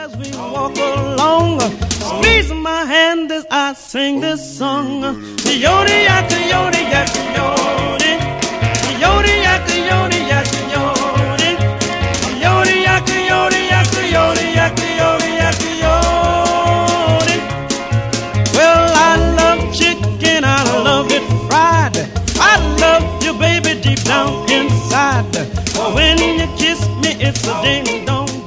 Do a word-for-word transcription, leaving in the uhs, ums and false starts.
as we walk along, squeeze my hand as I sing this song. Coyote, ya, coyote, ya, coyote. Coyote, ya, coyote, ya, coyote. Coyote, ya, coyote, ya, coyote, ya, coyote, ya, coyote. Well, I love chicken, I love it fried. I love you, baby, deep down inside. When you kiss me, it's a ding dong.